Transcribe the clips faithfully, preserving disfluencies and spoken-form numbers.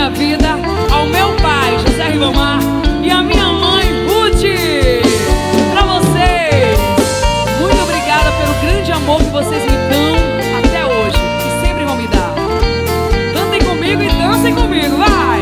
minha vida ao meu pai, José Ribamar, e a minha mãe, Ruth. Pra vocês, muito obrigada pelo grande amor que vocês me dão até hoje e sempre vão me dar. Cantem comigo e dancem comigo, vai!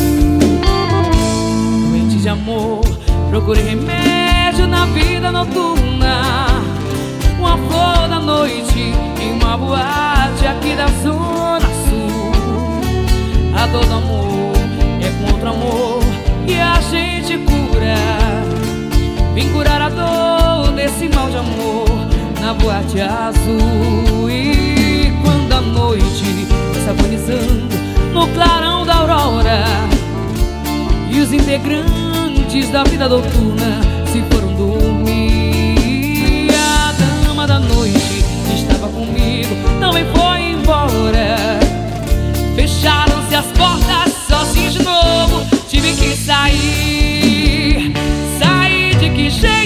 Doente de amor, procurei remédio na vida noturna, uma flor da noite em uma boate aqui da Zona Sul. A dor do amor é com outro amor que a gente cura. Vim curar a dor desse mal de amor na boate azul. E quando a noite vai se agonizando no clarão da aurora e os integrantes da vida noturna se foram dormir, a dama da noite que estava comigo também foi embora. Fecharam-se as portas, sozinho de novo tive que sair. Sair de que jeito?